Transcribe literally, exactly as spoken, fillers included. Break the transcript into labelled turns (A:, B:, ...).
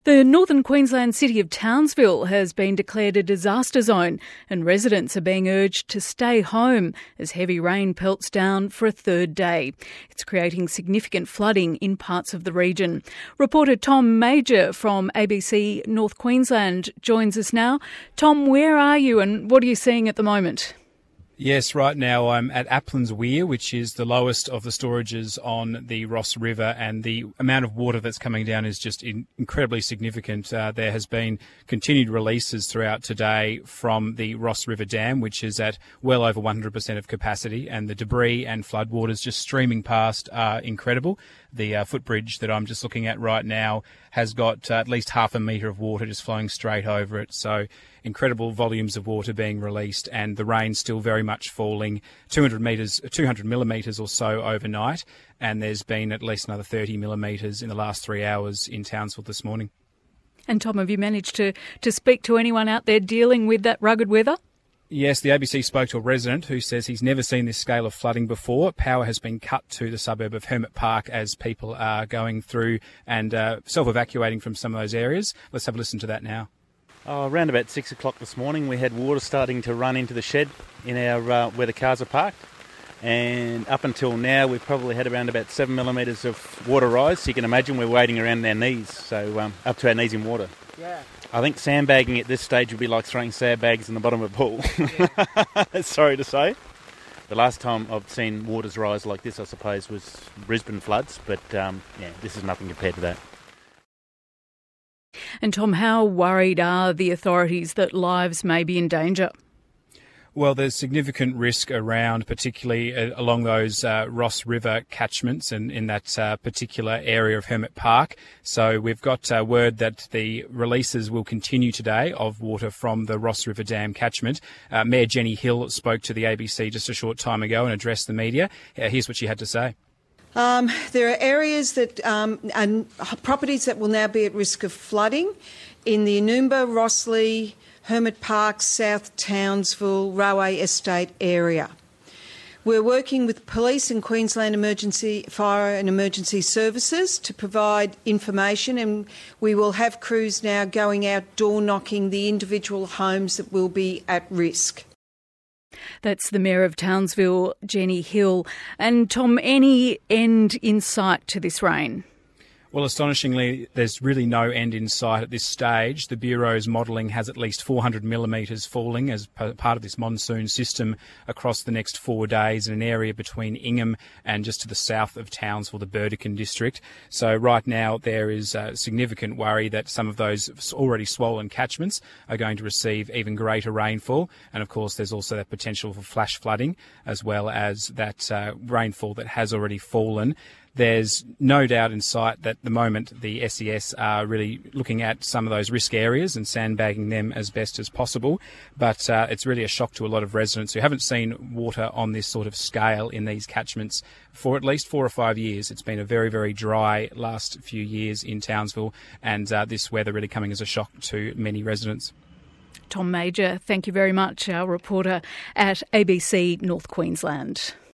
A: The northern Queensland city of Townsville has been declared a disaster zone and residents are being urged to stay home as heavy rain pelts down for a third day. It's creating significant flooding in parts of the region. Reporter Tom Major from A B C North Queensland joins us now. Tom, where are you and what are you seeing at the moment?
B: Yes, right now I'm at Applin's Weir, which is the lowest of the storages on the Ross River, and the amount of water that's coming down is just in- incredibly significant. Uh, there has been continued releases throughout today from the Ross River Dam, which is at well over one hundred percent of capacity, and the debris and floodwaters just streaming past are incredible. The uh, footbridge that I'm just looking at right now has got uh, at least half a metre of water just flowing straight over it. So incredible volumes of water being released, and the rain still very much falling, two hundred metres, two hundred millimetres or so overnight, and there's been at least another thirty millimetres in the last three hours in Townsville this morning.
A: And Tom, have you managed to, to speak to anyone out there dealing with that rugged weather?
B: Yes, the A B C spoke to a resident who says he's never seen this scale of flooding before. Power has been cut to the suburb of Hermit Park as people are going through and uh, self-evacuating from some of those areas. Let's have a listen to that now.
C: Oh, around about six o'clock this morning, we had water starting to run into the shed in our uh, where the cars are parked. And up until now, we've probably had around about seven millimetres of water rise. So you can imagine we're wading around our knees, so um, up to our knees in water. Yeah. I think sandbagging at this stage would be like throwing sandbags in the bottom of a pool. Yeah. Sorry to say. The last time I've seen waters rise like this, I suppose, was Brisbane floods. But um, yeah, this is nothing compared to that.
A: And Tom, how worried are the authorities that lives may be in danger?
B: Well, there's significant risk around, particularly along those uh, Ross River catchments and in that uh, particular area of Hermit Park. So we've got uh, word that the releases will continue today of water from the Ross River Dam catchment. Uh, Mayor Jenny Hill spoke to the A B C just a short time ago and addressed the media. Uh, here's what she had to say.
D: Um, there are areas that um, and properties that will now be at risk of flooding in the Enoomba, Rossley, Hermit Park, South Townsville, Railway Estate area. We're working with police and Queensland Emergency Fire and Emergency Services to provide information, and we will have crews now going out door knocking the individual homes that will be at risk.
A: That's the Mayor of Townsville, Jenny Hill. And Tom, any end in sight to this rain?
B: Well, astonishingly, there's really no end in sight at this stage. The Bureau's modelling has at least four hundred millimetres falling as part of this monsoon system across the next four days in an area between Ingham and just to the south of Townsville, the Burdekin district. So right now there is a significant worry that some of those already swollen catchments are going to receive even greater rainfall. And of course, there's also that potential for flash flooding as well as that uh, rainfall that has already fallen. There's no doubt in sight that at the moment the S E S are really looking at some of those risk areas and sandbagging them as best as possible. But uh, it's really a shock to a lot of residents who haven't seen water on this sort of scale in these catchments for at least four or five years. It's been a very, very dry last few years in Townsville, and uh, this weather really coming as a shock to many residents.
A: Tom Major, thank you very much, our reporter at A B C North Queensland.